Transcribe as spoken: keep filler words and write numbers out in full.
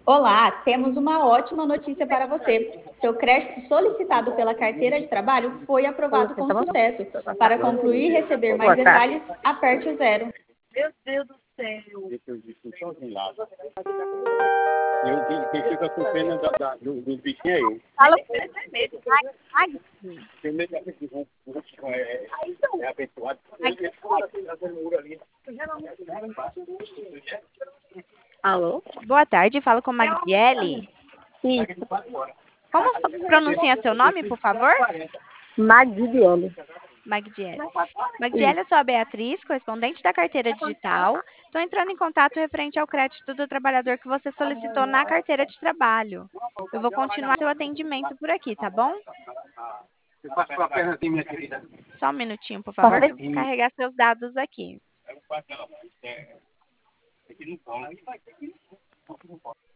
Olá, temos uma ótima notícia para você. Seu crédito solicitado pela carteira de trabalho foi aprovado com sucesso. Para concluir e receber mais Boa tarde. detalhes, aperte o zero. Meu Deus do céu. Deixa eu dizer sozinho lá. Eu digo, quem fica com pena da, da, do, dos bichinhos é eu. Fala É mesmo. Magdi. Tem medo daquele que vão é, é abençoado. Alô? Boa tarde, falo com Magdiele. Isso. Como fa- pronuncia seu nome, por favor? Magdiele. Magdiele. Magdiele, eu sou a Beatriz, correspondente da carteira digital. Estou entrando em contato referente ao crédito do trabalhador que você solicitou na carteira de trabalho. Eu vou continuar seu atendimento por aqui, tá bom? Eu faço com a perna assim, minha querida. Só um minutinho, por favor, que eu vou carregar seus dados aqui. Eu não faço, não. É, é que não pode.